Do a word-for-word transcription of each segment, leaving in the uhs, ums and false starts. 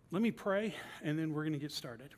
Let me pray, and then we're going to get started.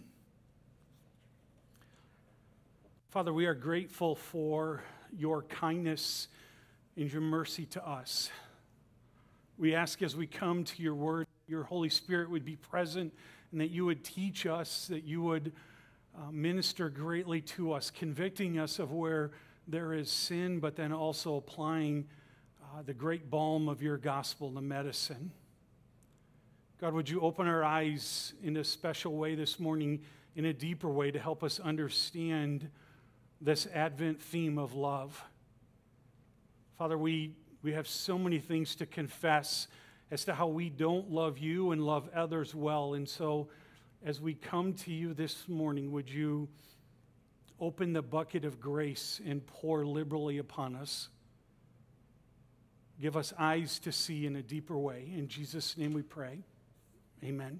Father, we are grateful for your kindness and your mercy to us. We ask as we come to your word, your Holy Spirit would be present and that you would teach us, that you would uh, minister greatly to us, convicting us of where there is sin, but then also applying uh, the great balm of your gospel, the medicine. God, would you open our eyes in a special way this morning, in a deeper way, to help us understand this Advent theme of love. Father, we, we have so many things to confess as to how we don't love you and love others well. And so as we come to you this morning, would you open the bucket of grace and pour liberally upon us? Give us eyes to see in a deeper way. In Jesus' name we pray. Amen.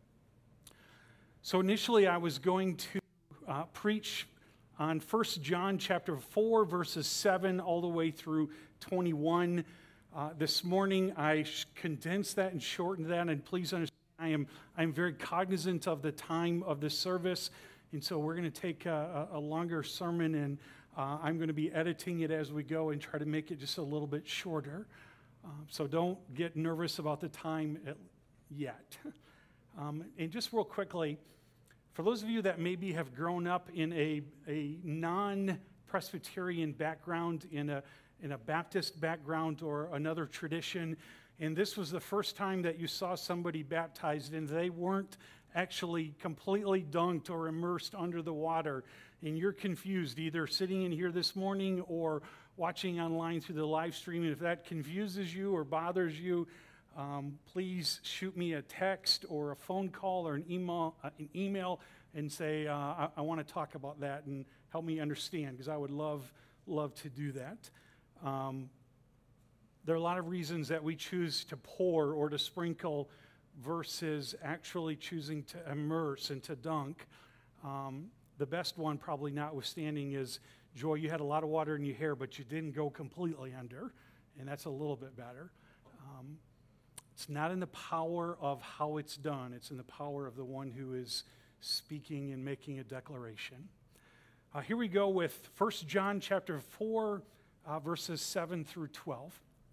So initially I was going to uh, preach on First John chapter four, verses seven all the way through twenty-one. Uh, this morning I condensed that and shortened that, and please understand I am I'm very cognizant of the time of the service, and so we're going to take a, a longer sermon, and uh, I'm going to be editing it as we go and try to make it just a little bit shorter. Uh, so don't get nervous about the time at, yet. Um, and just real quickly, for those of you that maybe have grown up in a, a non-Presbyterian background, in a, in a Baptist background or another tradition, and this was the first time that you saw somebody baptized and they weren't actually completely dunked or immersed under the water, and you're confused, either sitting in here this morning or watching online through the live stream, and if that confuses you or bothers you, Um, please shoot me a text or a phone call or an email, uh, an email and say, uh, I, I want to talk about that and help me understand, because I would love, love to do that. Um, there are a lot of reasons that we choose to pour or to sprinkle versus actually choosing to immerse and to dunk. Um, the best one, probably notwithstanding, is, Joy, you had a lot of water in your hair, but you didn't go completely under, and that's a little bit better. Um, It's not in the power of how it's done. It's in the power of the one who is speaking and making a declaration. Uh, here we go with First John chapter four, uh, verses seven through twelve.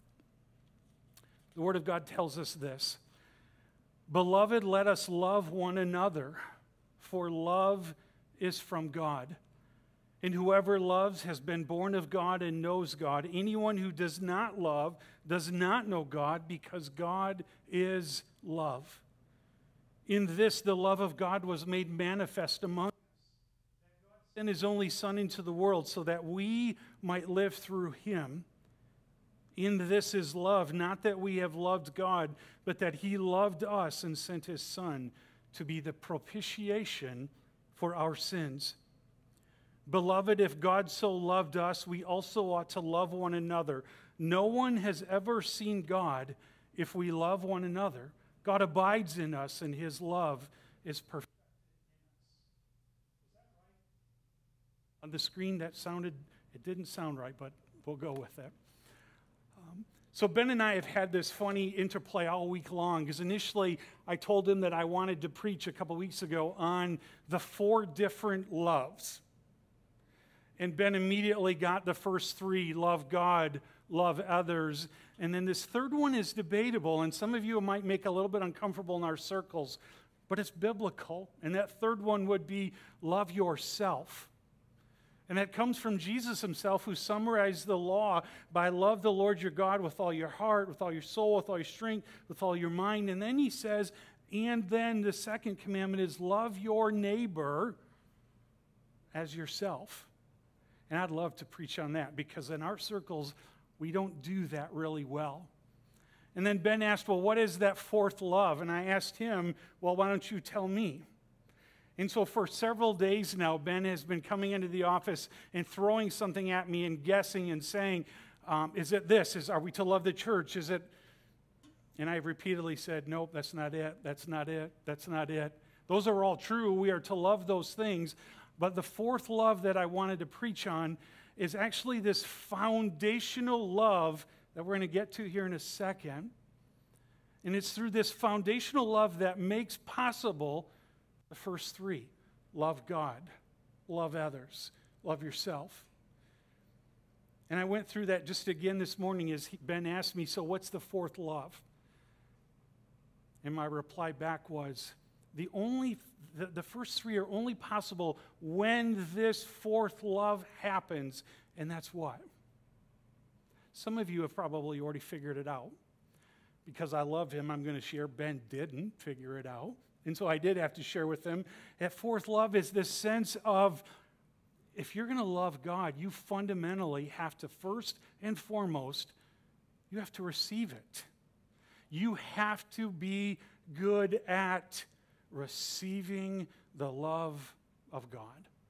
The Word of God tells us this: Beloved, let us love one another, for love is from God. And whoever loves has been born of God and knows God. Anyone who does not love does not know God, because God is love. In this, the love of God was made manifest among us, that God sent his only Son into the world so that we might live through him. In this is love, not that we have loved God, but that he loved us and sent his Son to be the propitiation for our sins. Beloved, if God so loved us, we also ought to love one another. No one has ever seen God if we love one another. God abides in us, and his love is perfect. Is that right? On the screen, that sounded, it didn't sound right, but we'll go with it. Um, so Ben and I have had this funny interplay all week long, because initially I told him that I wanted to preach a couple weeks ago on the four different loves. And Ben immediately got the first three: love God, love others. And then this third one is debatable, and some of you might make a little bit uncomfortable in our circles, but it's biblical. And that third one would be love yourself. And that comes from Jesus himself, who summarized the law by love the Lord your God with all your heart, with all your soul, with all your strength, with all your mind. And then he says, and then the second commandment is love your neighbor as yourself. And I'd love to preach on that, because in our circles, we don't do that really well. And then Ben asked, well, what is that fourth love? And I asked him, well, why don't you tell me? And so for several days now, Ben has been coming into the office and throwing something at me and guessing and saying, um, is it this? Is, are we to love the church? Is it? And I repeatedly said, nope, that's not it. That's not it. That's not it. Those are all true. We are to love those things. But the fourth love that I wanted to preach on is actually this foundational love that we're going to get to here in a second. And it's through this foundational love that makes possible the first three. Love God, love others, love yourself. And I went through that just again this morning as Ben asked me, so what's the fourth love? And my reply back was, the only, the, the first three are only possible when this fourth love happens, and that's what? Some of you have probably already figured it out. Because I love him, I'm going to share. Ben didn't figure it out. And so I did have to share with him. That fourth love is this sense of, if you're going to love God, you fundamentally have to first and foremost, you have to receive it. You have to be good at receiving the love of God.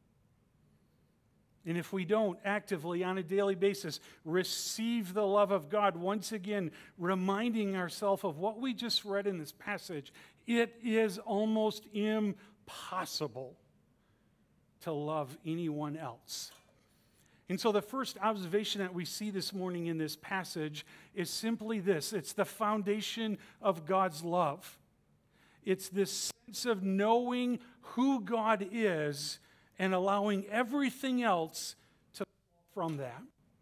And if we don't actively, on a daily basis, receive the love of God, once again, reminding ourselves of what we just read in this passage, it is almost impossible to love anyone else. And so the first observation that we see this morning in this passage is simply this. It's the foundation of God's love. It's this sense of knowing who God is and allowing everything else to fall from that.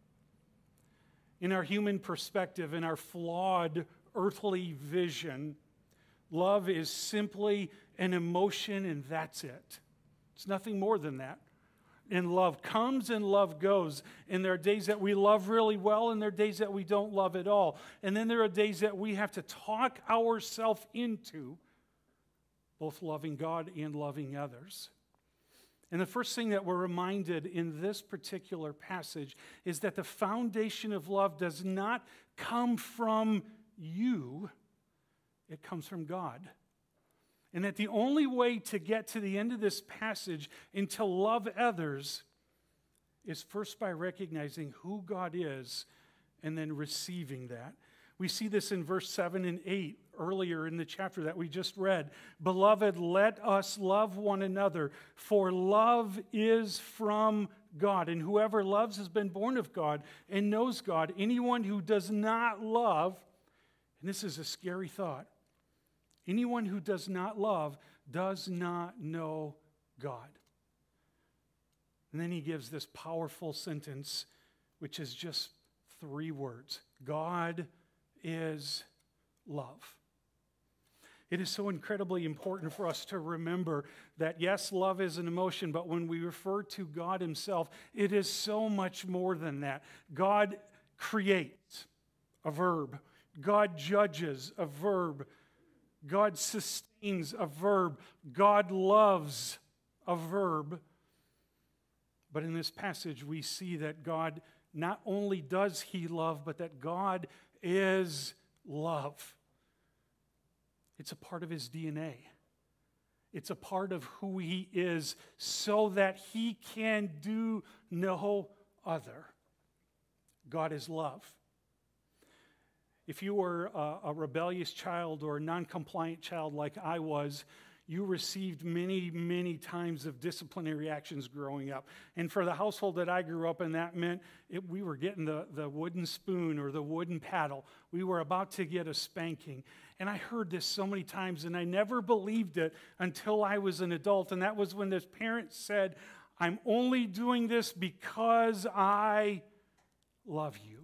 In our human perspective, in our flawed earthly vision, love is simply an emotion and that's it. It's nothing more than that. And love comes and love goes. And there are days that we love really well and there are days that we don't love at all. And then there are days that we have to talk ourselves into both loving God and loving others. And the first thing that we're reminded in this particular passage is that the foundation of love does not come from you, it comes from God. And that the only way to get to the end of this passage and to love others is first by recognizing who God is and then receiving that. We see this in verse seven and eight earlier in the chapter that we just read. Beloved, let us love one another, for love is from God. And whoever loves has been born of God and knows God. Anyone who does not love, and this is a scary thought, anyone who does not love does not know God. And then he gives this powerful sentence, which is just three words. God is love. It is so incredibly important for us to remember that, yes, love is an emotion, but when we refer to God himself, it is so much more than that. God creates, a verb. God judges, a verb. God sustains, a verb. God loves, a verb. But in this passage, we see that God not only does he love, but that God is love. It's a part of his D N A. It's a part of who he is so that he can do no other. God is love. If you were a, a rebellious child or a non-compliant child like I was, you received many, many times of disciplinary actions growing up. And for the household that I grew up in, that meant it, we were getting the, the wooden spoon or the wooden paddle. We were about to get a spanking. And I heard this so many times, and I never believed it until I was an adult. And that was when this parent said, I'm only doing this because I love you.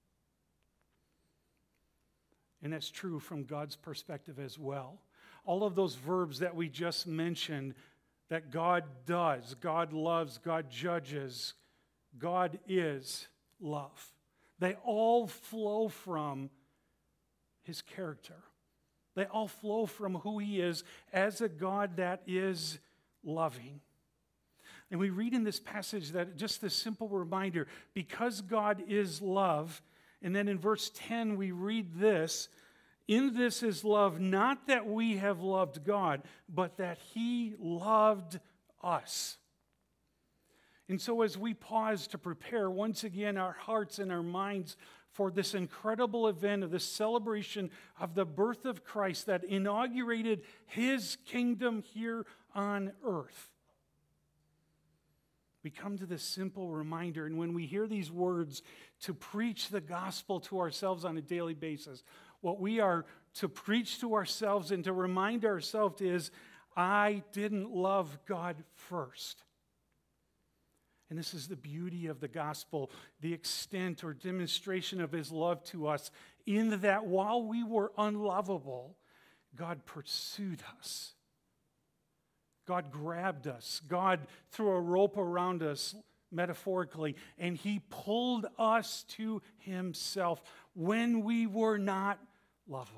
And that's true from God's perspective as well. All of those verbs that we just mentioned, that God does, God loves, God judges, God is love. They all flow from his character. They all flow from who he is as a God that is loving. And we read in this passage that just this simple reminder, because God is love, and then in verse ten we read this, in this is love, not that we have loved God, but that he loved us. And so as we pause to prepare once again our hearts and our minds for this incredible event of the celebration of the birth of Christ that inaugurated his kingdom here on earth, we come to this simple reminder, and when we hear these words to preach the gospel to ourselves on a daily basis, what we are to preach to ourselves and to remind ourselves is, I didn't love God first. And this is the beauty of the gospel, the extent or demonstration of his love to us, in that while we were unlovable, God pursued us. God grabbed us. God threw a rope around us, metaphorically, and he pulled us to himself when we were not lovable.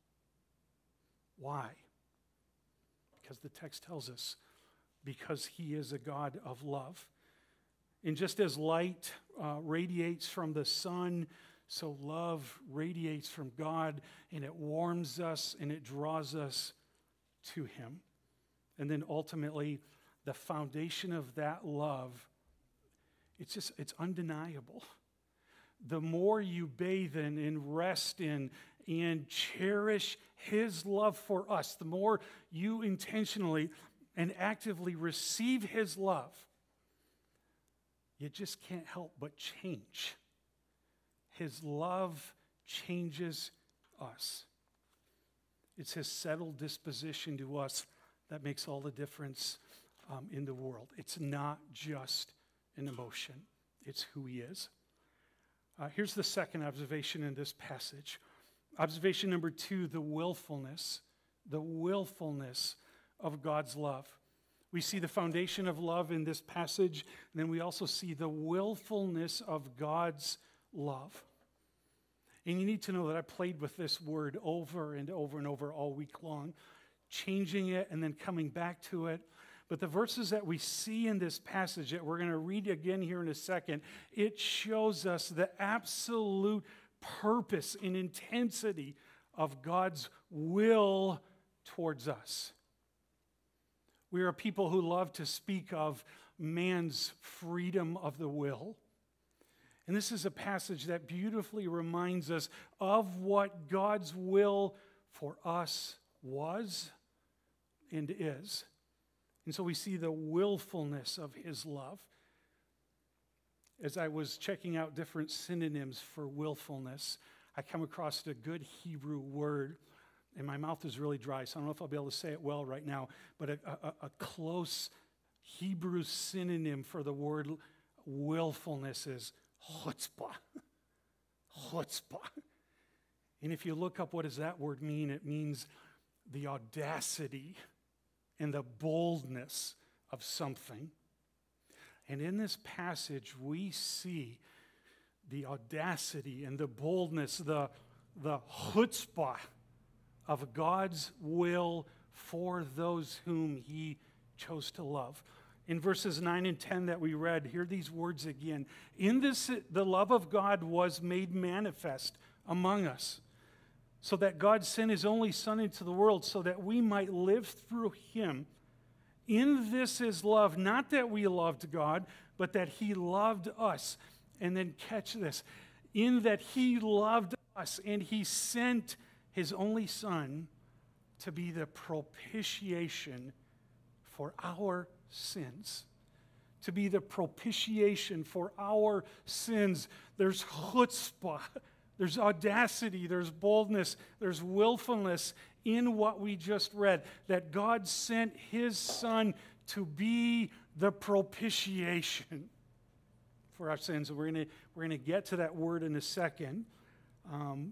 Why? Because the text tells us, because he is a God of love. And just as light uh, radiates from the sun, so love radiates from God, and it warms us and it draws us to him. And then ultimately, the foundation of that love, it's just, it's undeniable. The more you bathe in and rest in and cherish his love for us, the more you intentionally and actively receive his love, you just can't help but change. His love changes us. It's his settled disposition to us that makes all the difference um, in the world. It's not just an emotion. It's who he is. Uh, here's the second observation in this passage. Observation number two, the willfulness, the willfulness of God's love. We see the foundation of love in this passage, and then we also see the willfulness of God's love. And you need to know that I played with this word over and over and over all week long, changing it and then coming back to it. But the verses that we see in this passage that we're going to read again here in a second, it shows us the absolute purpose and intensity of God's will towards us. We are a people who love to speak of man's freedom of the will. And this is a passage that beautifully reminds us of what God's will for us was and is. And so we see the willfulness of his love. As I was checking out different synonyms for willfulness, I come across a good Hebrew word, and my mouth is really dry, so I don't know if I'll be able to say it well right now, but a, a, a close Hebrew synonym for the word willfulness is chutzpah. Chutzpah. And if you look up what does that word mean, it means the audacity and the boldness of something. And in this passage, we see the audacity and the boldness, the, the chutzpah of God's will for those whom he chose to love. In verses nine and ten that we read, hear these words again. In this, the love of God was made manifest among us, so that God sent his only Son into the world so that we might live through him. In this is love, not that we loved God, but that he loved us. And then catch this. In that he loved us and he sent his only Son to be the propitiation for our sins. To be the propitiation for our sins. There's chutzpah, there's audacity, there's boldness, there's willfulness in what we just read. That God sent his Son to be the propitiation for our sins. And we're going we're going to get to that word in a second. Um,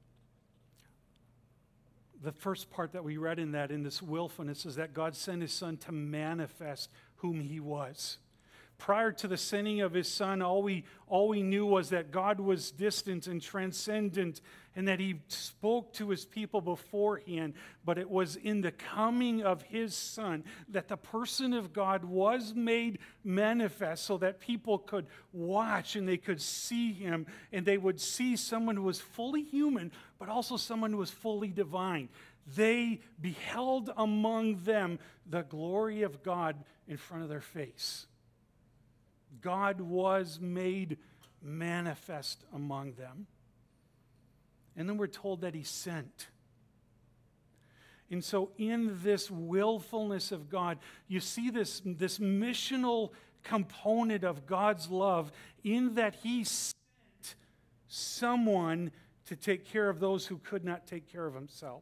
The first part that we read in that, in this willfulness, is that God sent his Son to manifest whom he was. Prior to the sending of his Son, all we, all we knew was that God was distant and transcendent and that he spoke to his people beforehand. But it was in the coming of his Son that the person of God was made manifest so that people could watch and they could see him and they would see someone who was fully human but also someone who was fully divine. They beheld among them the glory of God in front of their face. God was made manifest among them. And then we're told that he sent. And so in this willfulness of God, you see this, this missional component of God's love in that he sent someone to take care of those who could not take care of himself.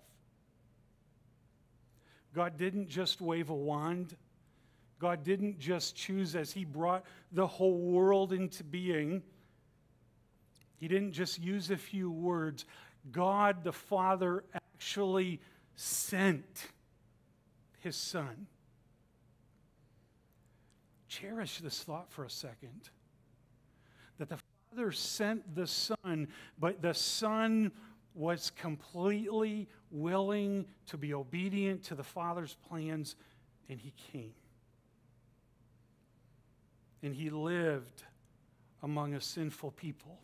God didn't just wave a wand. God didn't just choose as he brought the whole world into being. He didn't just use a few words. God the Father actually sent his Son. Cherish this thought for a second. That the Father sent the Son, but the Son was completely willing to be obedient to the Father's plans, and he came. And he lived among a sinful people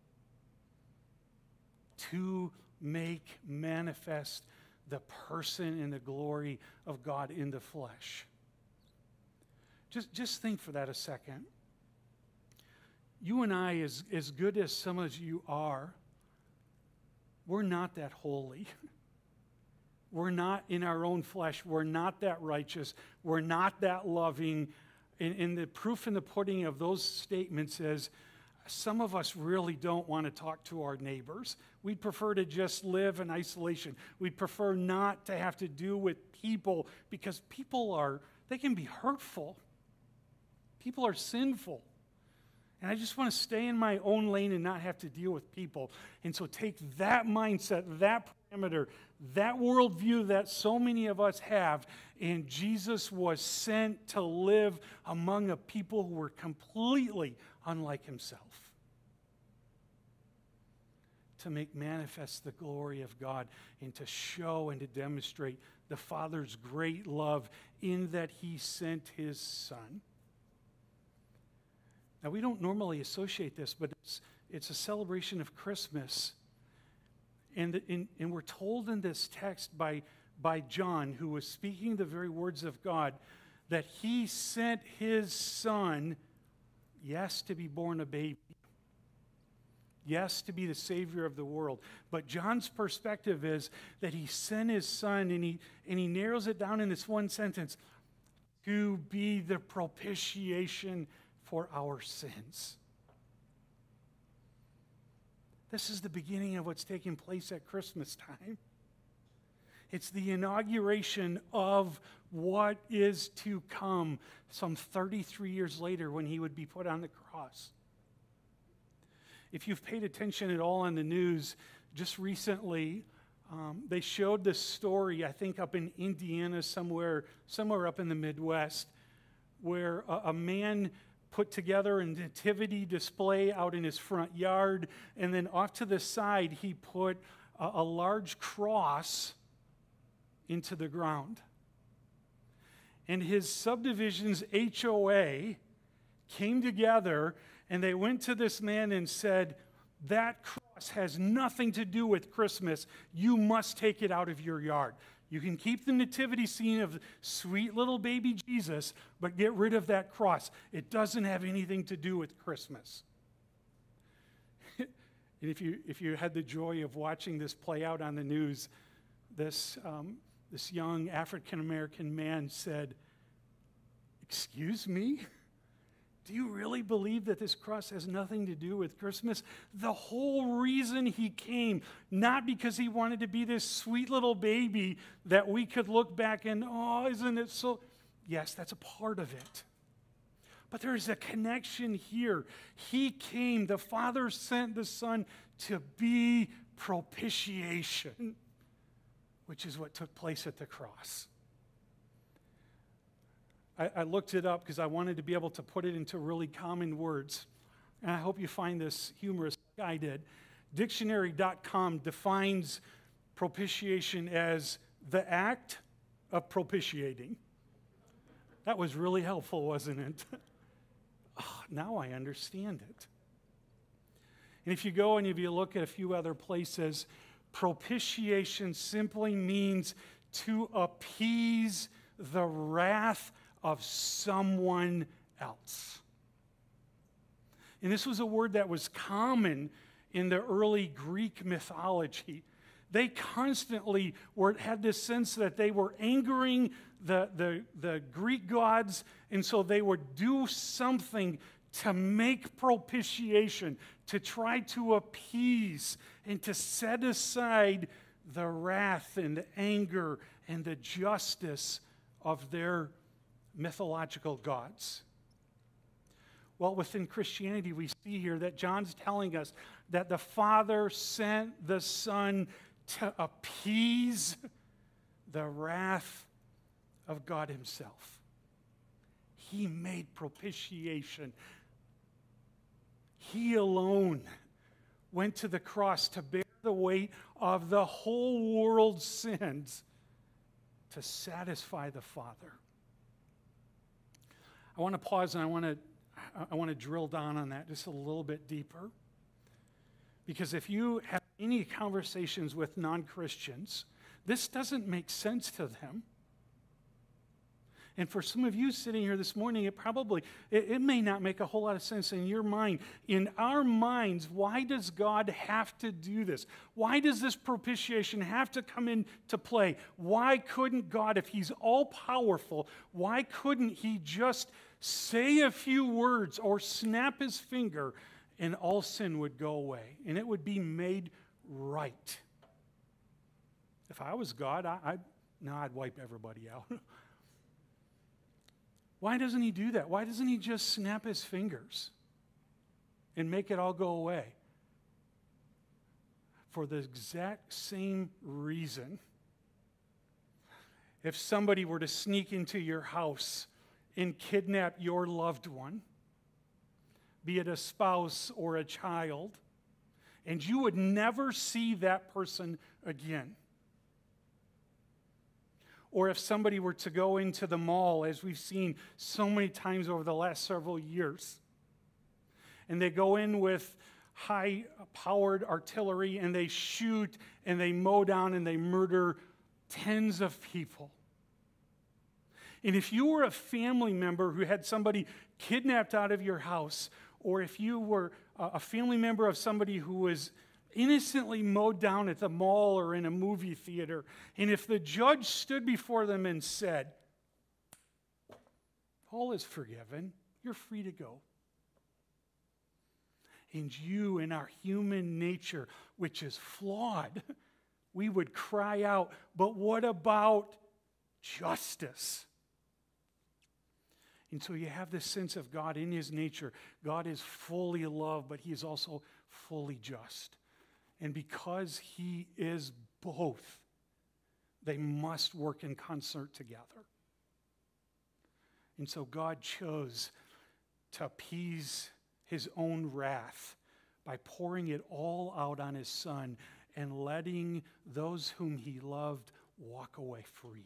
to make manifest the person and the glory of God in the flesh. Just, just think for that a second. You and I, as, as good as some of you are, we're not that holy. We're not in our own flesh. We're not that righteous. We're not that loving. And, and the proof in the pudding of those statements is some of us really don't want to talk to our neighbors. We'd prefer to just live in isolation. We'd prefer not to have to do with people because people are, they can be hurtful. People are sinful. And I just want to stay in my own lane and not have to deal with people. And so take that mindset, that parameter, that worldview that so many of us have, and Jesus was sent to live among a people who were completely unlike himself, to make manifest the glory of God and to show and to demonstrate the Father's great love in that he sent his Son. Now, we don't normally associate this, but it's, it's a celebration of Christmas. And, and, and we're told in this text by, by John, who was speaking the very words of God, that he sent his Son, yes, to be born a baby. Yes, to be the Savior of the world. But John's perspective is that he sent his Son, and he, and he narrows it down in this one sentence, to be the propitiation for our sins. This is the beginning of what's taking place at Christmas time. It's the inauguration of what is to come some thirty-three years later when he would be put on the cross. If you've paid attention at all on the news, just recently, um, they showed this story, I think up in Indiana somewhere, somewhere up in the Midwest, where a, a man put together a nativity display out in his front yard, and then off to the side he put a, a large cross into the ground. And his subdivision's H O A came together, and they went to this man and said, that cross has nothing to do with Christmas. You must take it out of your yard. You can keep the nativity scene of sweet little baby Jesus, but get rid of that cross. It doesn't have anything to do with Christmas. And if you, if you had the joy of watching this play out on the news, this, um, this young African-American man said, "Excuse me? Do you really believe that this cross has nothing to do with Christmas?" The whole reason he came, not because he wanted to be this sweet little baby that we could look back and, oh, isn't it so? Yes, that's a part of it. But there's a connection here. He came, the Father sent the Son to be propitiation, which is what took place at the cross. I, I looked it up because I wanted to be able to put it into really common words. And I hope you find this humorous like I did. Dictionary dot com defines propitiation as the act of propitiating. That was really helpful, wasn't it? Oh, now I understand it. And if you go and if you look at a few other places, propitiation simply means to appease the wrath of someone else. And this was a word that was common in the early Greek mythology. They constantly were, had this sense that they were angering the, the, the Greek gods, and so they would do something to make propitiation, to try to appease and to set aside the wrath and the anger and the justice of their mythological gods. Well, within Christianity, we see here that John's telling us that the Father sent the Son to appease the wrath of God himself. He made propitiation. He alone went to the cross to bear the weight of the whole world's sins to satisfy the Father. I want to pause and I want to I want to drill down on that just a little bit deeper. Because if you have any conversations with non-Christians, this doesn't make sense to them. And for some of you sitting here this morning, it probably, it, it may not make a whole lot of sense in your mind. In our minds, why does God have to do this? Why does this propitiation have to come into play? Why couldn't God, if he's all-powerful, why couldn't he just say a few words or snap his finger and all sin would go away and it would be made right? If I was God, I, I'd, no, I'd wipe everybody out. Why doesn't he do that? Why doesn't he just snap his fingers and make it all go away? For the exact same reason. If somebody were to sneak into your house and kidnap your loved one, be it a spouse or a child, and you would never see that person again. Or if somebody were to go into the mall, as we've seen so many times over the last several years, and they go in with high-powered artillery, and they shoot, and they mow down, and they murder tens of people. And if you were a family member who had somebody kidnapped out of your house, or if you were a family member of somebody who was innocently mowed down at the mall or in a movie theater, and if the judge stood before them and said, all is forgiven, you're free to go. And you, in our human nature, which is flawed, we would cry out, but what about justice? And so you have this sense of God in his nature. God is fully love, but he is also fully just. And because he is both, they must work in concert together. And so God chose to appease his own wrath by pouring it all out on his Son and letting those whom he loved walk away free.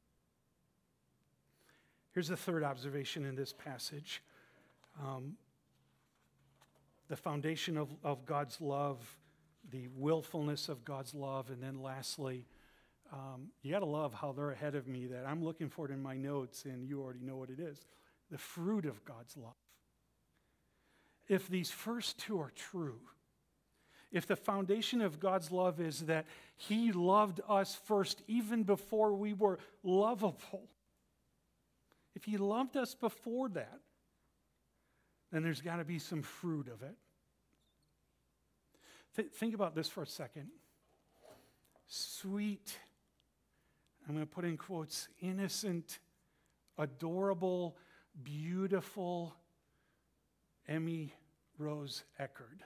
Here's the third observation in this passage. Um, the foundation of, of God's love, the willfulness of God's love, and then lastly, um, you got to love how they're ahead of me, that I'm looking for it in my notes, and you already know what it is. The fruit of God's love. If these first two are true, if the foundation of God's love is that he loved us first even before we were lovable, if he loved us before that, then there's got to be some fruit of it. Th- think about this for a second. Sweet, I'm going to put in quotes, innocent, adorable, beautiful Emmy Rose Eckerd.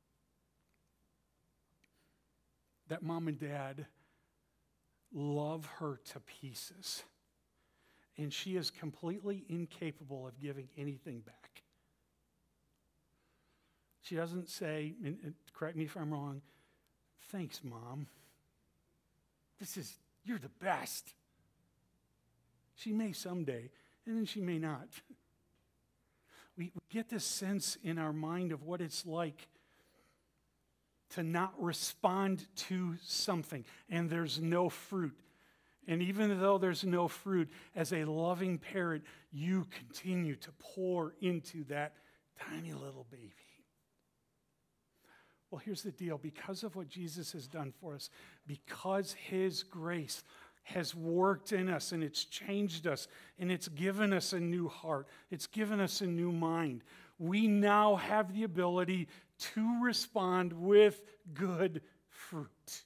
That mom and dad love her to pieces. And she is completely incapable of giving anything back. She doesn't say, and, and correct me if I'm wrong, thanks, Mom. This is, you're the best. She may someday, and then she may not. We, we get this sense in our mind of what it's like to not respond to something, and there's no fruit. And even though there's no fruit, as a loving parent, you continue to pour into that tiny little baby. Well, here's the deal. Because of what Jesus has done for us, because his grace has worked in us and it's changed us and it's given us a new heart, it's given us a new mind, we now have the ability to respond with good fruit.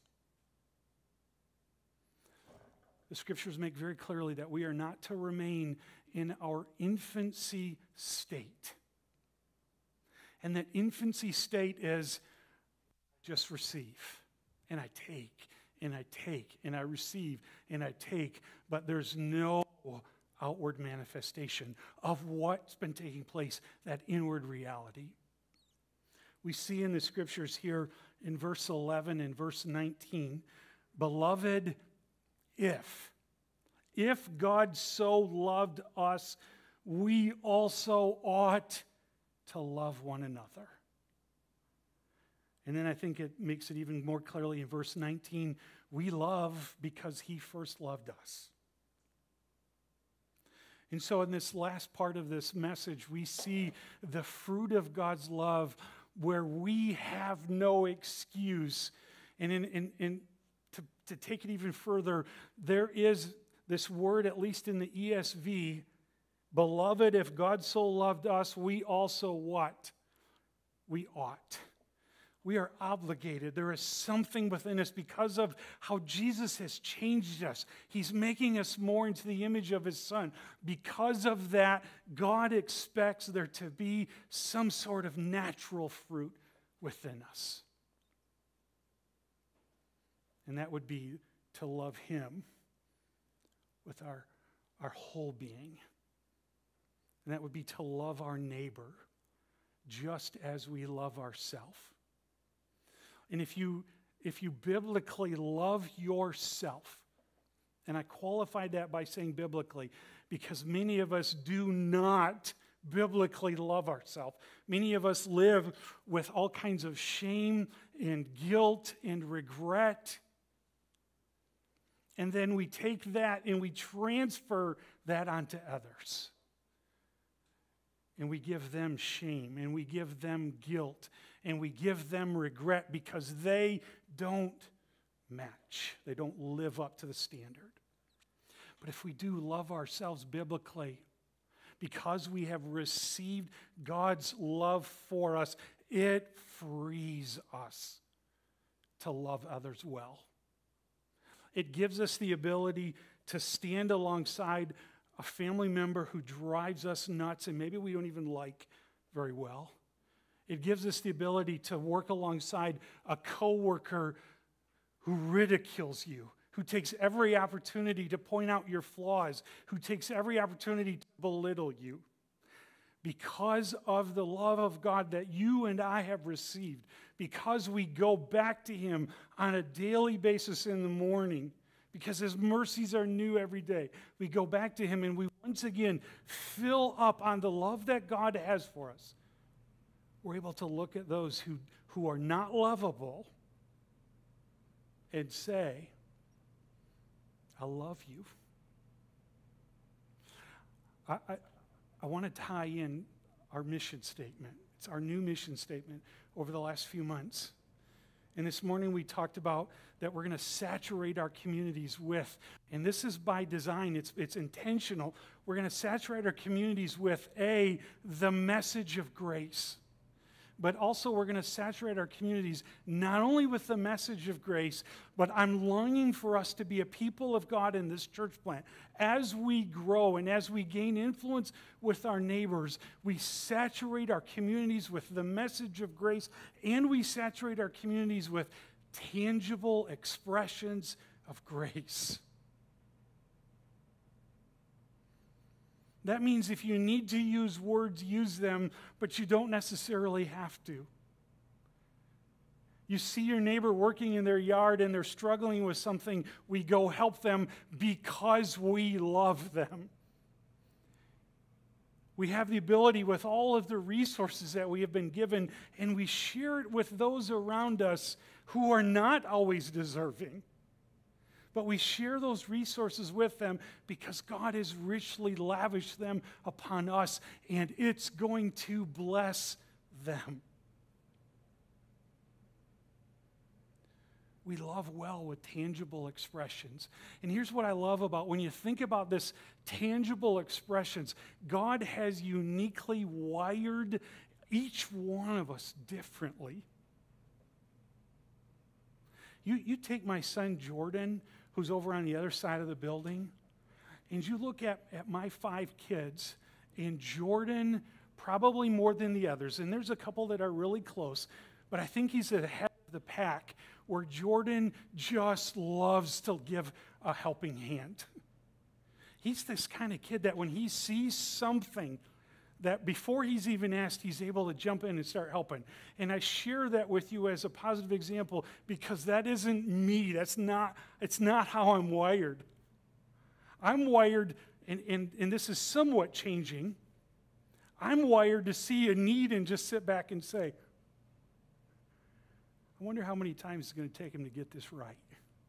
The scriptures make very clearly that we are not to remain in our infancy state. And that infancy state is just receive, and I take, and I take, and I receive, and I take, but there's no outward manifestation of what's been taking place, that inward reality. We see in the scriptures here in verse eleven and verse nineteen, beloved, if, if God so loved us, we also ought to love one another. And then I think it makes it even more clearly in verse nineteen, we love because he first loved us. And so in this last part of this message, we see the fruit of God's love where we have no excuse. And in, in, in to, to take it even further, there is this word, at least in the E S V, beloved, if God so loved us, we also what? We ought. We are obligated. There is something within us because of how Jesus has changed us. He's making us more into the image of his Son. Because of that, God expects there to be some sort of natural fruit within us. And that would be to love him with our, our whole being. And that would be to love our neighbor just as we love ourselves. And if you, if you biblically love yourself, and I qualified that by saying biblically, because many of us do not biblically love ourselves. Many of us live with all kinds of shame and guilt and regret. And then we take that and we transfer that onto others. And we give them shame, and we give them guilt, and we give them regret because they don't match. They don't live up to the standard. But if we do love ourselves biblically, because we have received God's love for us, it frees us to love others well. It gives us the ability to stand alongside a family member who drives us nuts and maybe we don't even like very well. It gives us the ability to work alongside a coworker who ridicules you, who takes every opportunity to point out your flaws, who takes every opportunity to belittle you. Because of the love of God that you and I have received, because we go back to him on a daily basis in the morning, because his mercies are new every day. We go back to him and we once again fill up on the love that God has for us. We're able to look at those who, who are not lovable and say, I love you. I, I, I want to tie in our mission statement. It's our new mission statement over the last few months. And this morning we talked about that we're going to saturate our communities with, and this is by design, it's, it's intentional. We're going to saturate our communities with, A, the message of grace. But also we're going to saturate our communities not only with the message of grace, but I'm longing for us to be a people of God in this church plant. As we grow and as we gain influence with our neighbors, we saturate our communities with the message of grace, and we saturate our communities with tangible expressions of grace. That means if you need to use words, use them, but you don't necessarily have to. You see your neighbor working in their yard and they're struggling with something, we go help them because we love them. We have the ability with all of the resources that we have been given, and we share it with those around us who are not always deserving. But we share those resources with them because God has richly lavished them upon us, and it's going to bless them. We love well with tangible expressions. And here's what I love about when you think about this tangible expressions, God has uniquely wired Each one of us differently. You, you take my son Jordan, who's over on the other side of the building, and you look at, at my five kids, and Jordan, probably more than the others, and there's a couple that are really close, but I think he's at the head of the pack, where Jordan just loves to give a helping hand. He's this kind of kid that when he sees something, that before he's even asked, he's able to jump in and start helping. And I share that with you as a positive example because that isn't me. That's not, it's not how I'm wired. I'm wired, and, and, and this is somewhat changing, I'm wired to see a need and just sit back and say, I wonder how many times it's going to take him to get this right.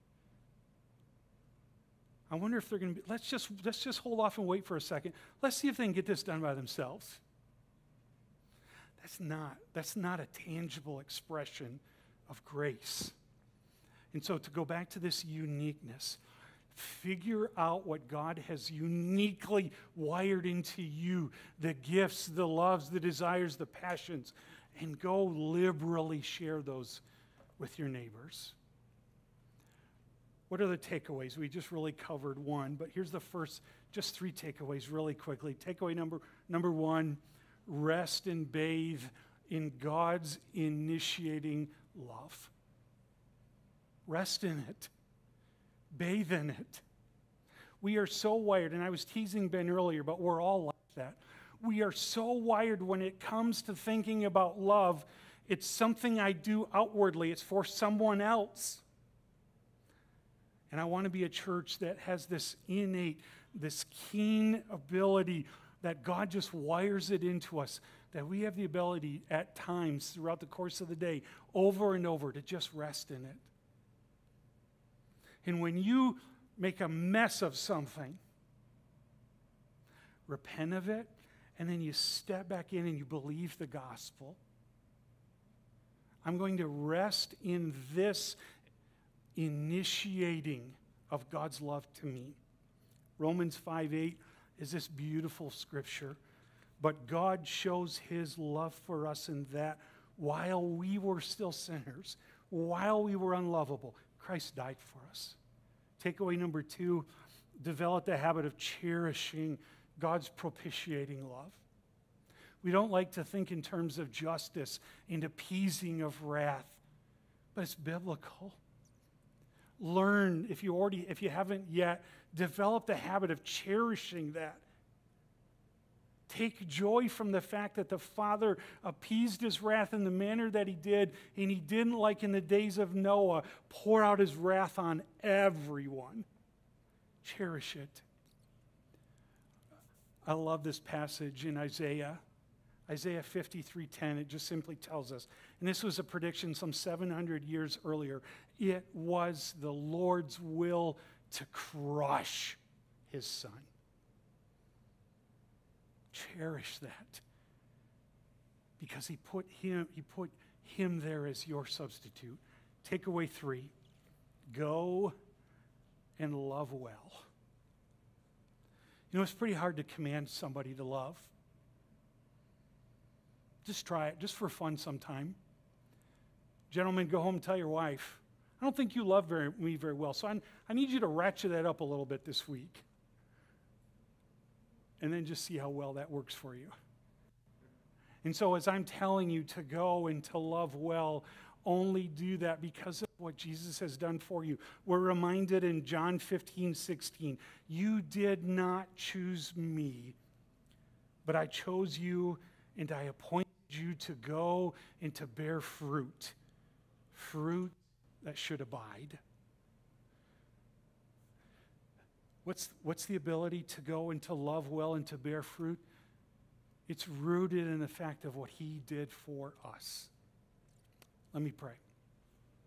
I wonder if they're going to be, let's just, let's just hold off and wait for a second. Let's see if they can get this done by themselves. That's not, that's not a tangible expression of grace. And so to go back to this uniqueness, figure out what God has uniquely wired into you, the gifts, the loves, the desires, the passions, and go liberally share those with your neighbors. What are the takeaways? We just really covered one, but here's the first, just three takeaways really quickly. Takeaway number, number one, rest and bathe in God's initiating love. Rest in it. Bathe in it. We are so wired, and I was teasing Ben earlier, but we're all like that. We are so wired when it comes to thinking about love, it's something I do outwardly. It's for someone else. And I want to be a church that has this innate, this keen ability that God just wires it into us, that we have the ability at times throughout the course of the day, over and over, to just rest in it. And when you make a mess of something, repent of it, and then you step back in and you believe the gospel. I'm going to rest in this initiating of God's love to me. Romans five eight is this beautiful scripture. But God shows his love for us in that while we were still sinners, while we were unlovable, Christ died for us. Takeaway number two, develop the habit of cherishing God's propitiating love. We don't like to think in terms of justice and appeasing of wrath, but it's biblical. Learn, if you already, if you haven't yet, develop the habit of cherishing that. Take joy from the fact that the Father appeased his wrath in the manner that he did, and he didn't, like in the days of Noah, pour out his wrath on everyone. Cherish it. I love this passage in Isaiah. Isaiah fifty-three ten, it just simply tells us, and this was a prediction some seven hundred years earlier, it was the Lord's will to crush his Son. Cherish that, because he put him, he put him there as your substitute. Takeaway three, go and love well. You know, it's pretty hard to command somebody to love. Just try it, just for fun sometime. Gentlemen, go home and tell your wife, I don't think you love very, me very well, so I'm, I need you to ratchet that up a little bit this week. And then just see how well that works for you. And so as I'm telling you to go and to love well, only do that because of what Jesus has done for you. We're reminded in John fifteen sixteen, you did not choose me, but I chose you and I appointed you to go and to bear fruit, fruit that should abide. What's, what's the ability to go and to love well and to bear fruit? It's rooted in the fact of what he did for us. Let me pray.